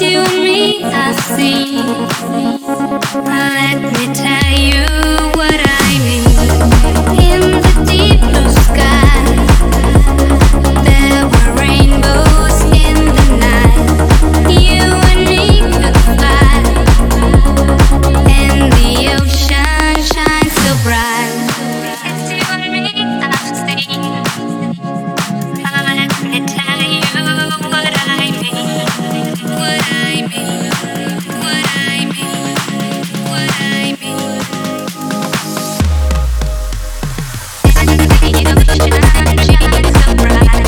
you and me, I see. Let me tell you what I mean. In the deep blue sky, there were rainbows in the night. You and me could fly, and the ocean shines so bright. It's you and me, I see. Let me tell you what I mean. What I mean. What I mean. What I mean. And the ocean shines so bright.